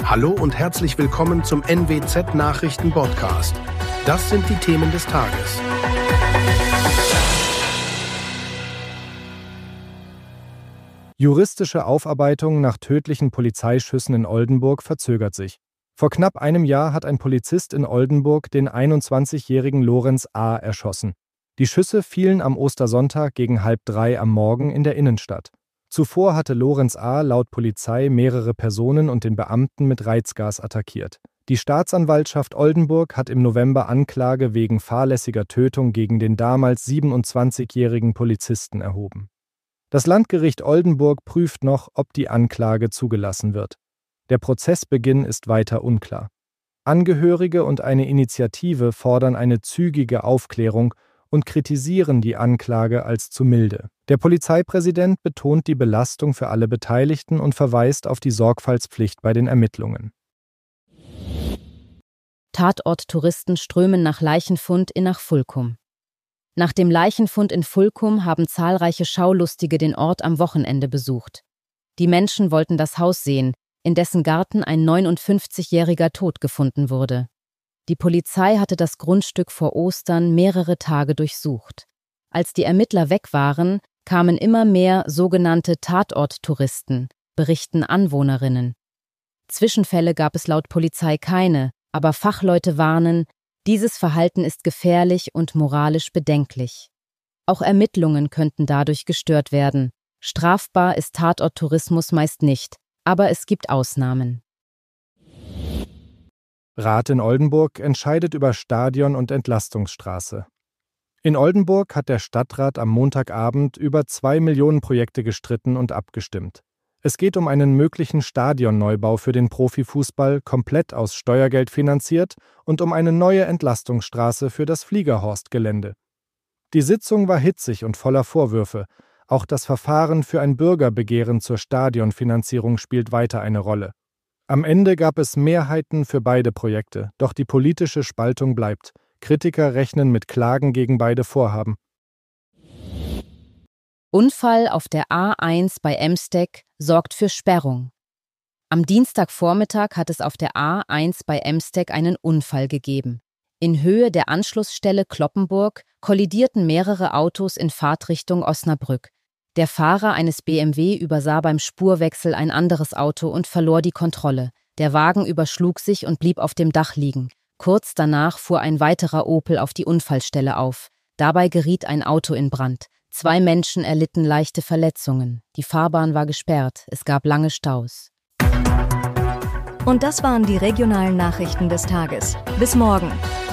Hallo und herzlich willkommen zum NWZ Nachrichten Podcast. Das sind die Themen des Tages. Juristische Aufarbeitung nach tödlichen Polizeischüssen in Oldenburg verzögert sich. Vor knapp einem Jahr hat ein Polizist in Oldenburg den 21-jährigen Lorenz A. erschossen. Die Schüsse fielen am Ostersonntag gegen 2:30 am Morgen in der Innenstadt. Zuvor hatte Lorenz A. laut Polizei mehrere Personen und den Beamten mit Reizgas attackiert. Die Staatsanwaltschaft Oldenburg hat im November Anklage wegen fahrlässiger Tötung gegen den damals 27-jährigen Polizisten erhoben. Das Landgericht Oldenburg prüft noch, ob die Anklage zugelassen wird. Der Prozessbeginn ist weiter unklar. Angehörige und eine Initiative fordern eine zügige Aufklärung und kritisieren die Anklage als zu milde. Der Polizeipräsident betont die Belastung für alle Beteiligten und verweist auf die Sorgfaltspflicht bei den Ermittlungen. Tatort-Touristen strömen nach Leichenfund nach Fulkum. Nach dem Leichenfund in Fulkum haben zahlreiche Schaulustige den Ort am Wochenende besucht. Die Menschen wollten das Haus sehen, in dessen Garten ein 59-jähriger tot gefunden wurde. Die Polizei hatte das Grundstück vor Ostern mehrere Tage durchsucht. Als die Ermittler weg waren, kamen immer mehr sogenannte Tatort-Touristen, berichten Anwohnerinnen. Zwischenfälle gab es laut Polizei keine, aber Fachleute warnen, dieses Verhalten ist gefährlich und moralisch bedenklich. Auch Ermittlungen könnten dadurch gestört werden. Strafbar ist Tatort-Tourismus meist nicht, aber es gibt Ausnahmen. Rat in Oldenburg entscheidet über Stadion und Entlastungsstraße. In Oldenburg hat der Stadtrat am Montagabend über 2 Millionen Projekte gestritten und abgestimmt. Es geht um einen möglichen Stadionneubau für den Profifußball, komplett aus Steuergeld finanziert, und um eine neue Entlastungsstraße für das Fliegerhorst-Gelände. Die Sitzung war hitzig und voller Vorwürfe. Auch das Verfahren für ein Bürgerbegehren zur Stadionfinanzierung spielt weiter eine Rolle. Am Ende gab es Mehrheiten für beide Projekte, doch die politische Spaltung bleibt. Kritiker rechnen mit Klagen gegen beide Vorhaben. Unfall auf der A1 bei Emsteg sorgt für Sperrung. Am Dienstagvormittag hat es auf der A1 bei Emsteg einen Unfall gegeben. In Höhe der Anschlussstelle Cloppenburg kollidierten mehrere Autos in Fahrtrichtung Osnabrück. Der Fahrer eines BMW übersah beim Spurwechsel ein anderes Auto und verlor die Kontrolle. Der Wagen überschlug sich und blieb auf dem Dach liegen. Kurz danach fuhr ein weiterer Opel auf die Unfallstelle auf. Dabei geriet ein Auto in Brand. 2 Menschen erlitten leichte Verletzungen. Die Fahrbahn war gesperrt. Es gab lange Staus. Und das waren die regionalen Nachrichten des Tages. Bis morgen.